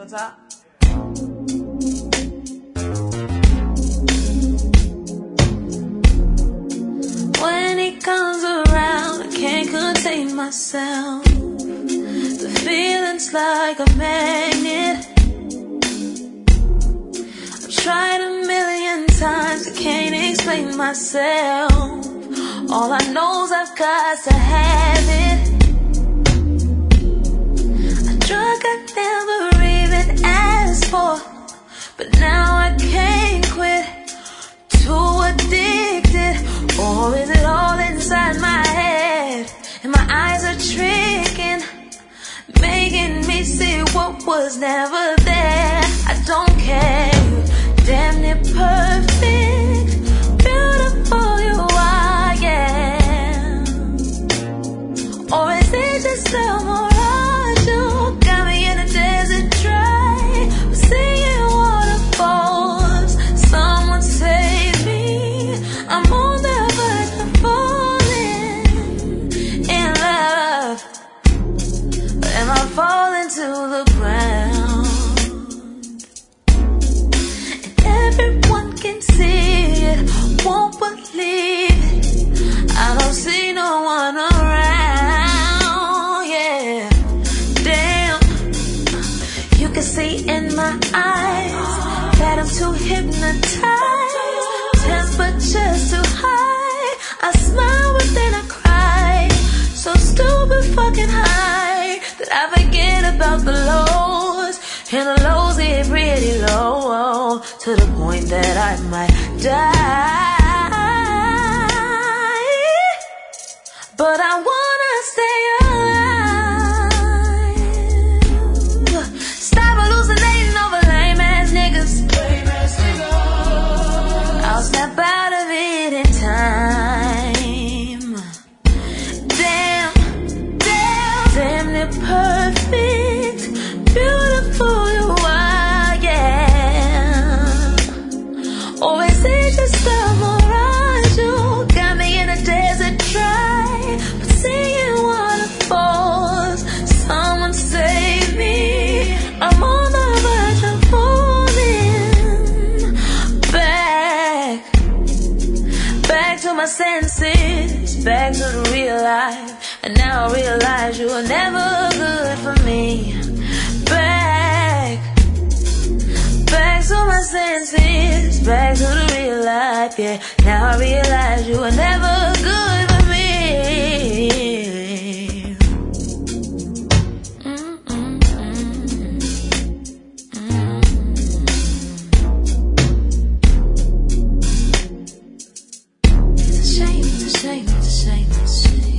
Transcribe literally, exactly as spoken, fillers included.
on top. When he comes around, I can't contain myself. The feeling's like a magnet. I've tried a million times, I can't explain myself. All I know is I've got to have it. A drug I never even asked for, but now I can't quit. Too addicted, or is it all inside my head? And my eyes are tricking, making me see what was never there. I don't care, damn near perfect, beautiful you are, yeah. Or is it just a mirage? You got me in a desert dry, seeing waterfalls. Someone save me, I'm on the verge of falling in love. Am I falling to the ground? And everyone can see it, won't believe it. I don't see no one around, yeah. Damn, you can see in my eyes that I'm too hypnotized. Temperature's too high, I smile but then I cry. So stupid fucking high that I forget about the lows. And the lows get pretty low, to the point that I might die. But I wanna stay alive. Stop hallucinating over lame ass niggas. I'll snap out of it in time. Damn, damn, damn near perfect, beautiful you are, yeah. Or is it just a mirage? You got me in a desert dry, but seeing waterfalls. Someone save me, I'm on the verge of falling back, back to my senses, back to the real life. And now I realize you were never good for me. Back, back to my senses, back to the real life, yeah. Now I realize you were never good for me. Mm-mm-mm. Mm-mm. It's a shame, it's a shame, it's a shame, it's a shame.